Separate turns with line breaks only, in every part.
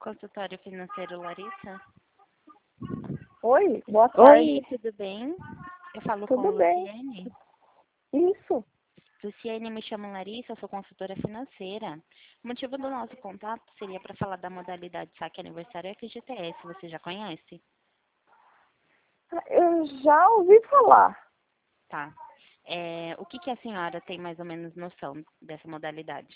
Consultório financeiro Larissa?
Oi, boa tarde.
Oi, tudo bem? Eu falo com
Tudo bem?
Luciene.
Isso.
Luciene, me chamo Larissa, eu sou consultora financeira. O motivo do nosso contato seria para falar da modalidade saque aniversário FGTS. Você já conhece?
Eu já ouvi falar.
Tá. O que a senhora tem mais ou menos noção dessa modalidade?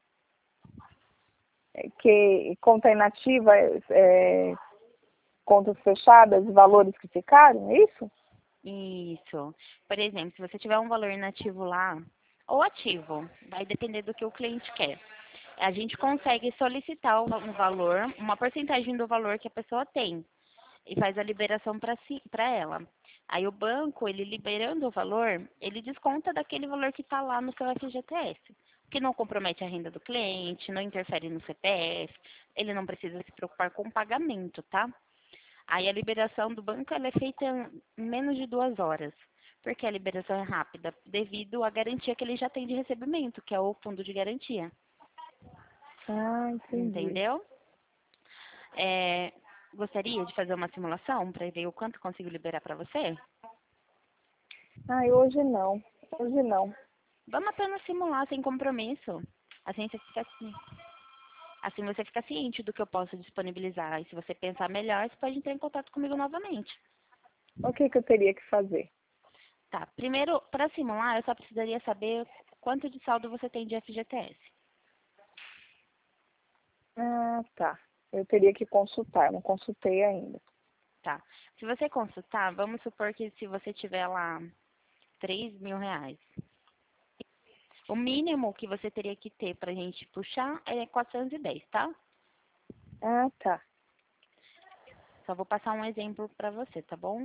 Que conta inativa, contas fechadas, valores que ficaram, é isso?
Isso. Por exemplo, se você tiver um valor inativo lá, ou ativo, vai depender do que o cliente quer. A gente consegue solicitar um valor, uma porcentagem do valor que a pessoa tem, e faz a liberação para ela. Aí o banco, ele liberando o valor, ele desconta daquele valor que está lá no seu FGTS, que não compromete a renda do cliente, não interfere no CPF, ele não precisa se preocupar com o pagamento, tá? Aí a liberação do banco ela é feita em menos de 2 horas. Porque a liberação é rápida, devido à garantia que ele já tem de recebimento, que é o fundo de garantia.
Ah, entendi.
Entendeu? Gostaria de fazer uma simulação para ver o quanto consigo liberar para você?
Hoje não. Hoje não.
Vamos apenas simular sem compromisso. Assim você fica ciente do que eu posso disponibilizar. E se você pensar melhor, você pode entrar em contato comigo novamente.
O que eu teria que fazer?
Tá. Primeiro, para simular, eu só precisaria saber quanto de saldo você tem de FGTS.
Ah, tá. Eu teria que consultar, não consultei ainda.
Tá. Se você consultar, vamos supor que se você tiver lá R$ 3.000, o mínimo que você teria que ter para a gente puxar é 410, tá?
Ah, tá.
Só vou passar um exemplo para você, tá bom?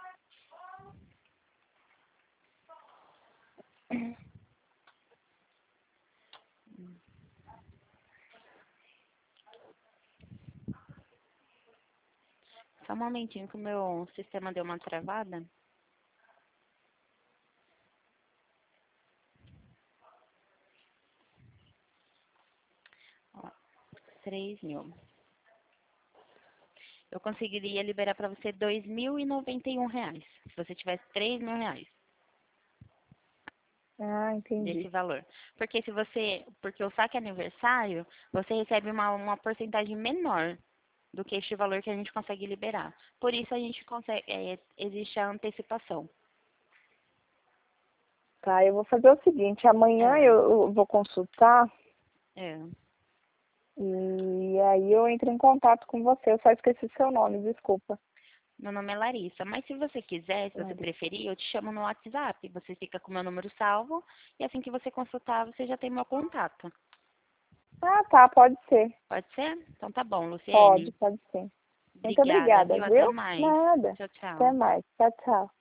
Só um momentinho que o meu sistema deu uma travada. Ó, 3.000. Eu conseguiria liberar para você R$ 2.091, se você tivesse R$ 3.000
Ah, entendi.
desse valor. Porque o saque aniversário, você recebe uma porcentagem menor do que este valor que a gente consegue liberar. Por isso a gente consegue, existe a antecipação.
Tá, eu vou fazer o seguinte, amanhã
É,
eu vou consultar
é.
e aí eu entro em contato com você. Eu só esqueci seu nome, desculpa.
Meu nome é Larissa, mas se você quiser, se você
Larissa.
preferir, eu te chamo no WhatsApp. Você fica com meu número salvo e assim que você consultar, você já tem meu contato.
Ah, tá, pode ser.
Pode ser? Então tá bom,
Pode,
Luciene.
pode ser. Muito
Obrigada,
obrigada,
viu? Até
viu?
mais.
Nada.
Tchau,
Até
tchau.
mais. Tchau, tchau.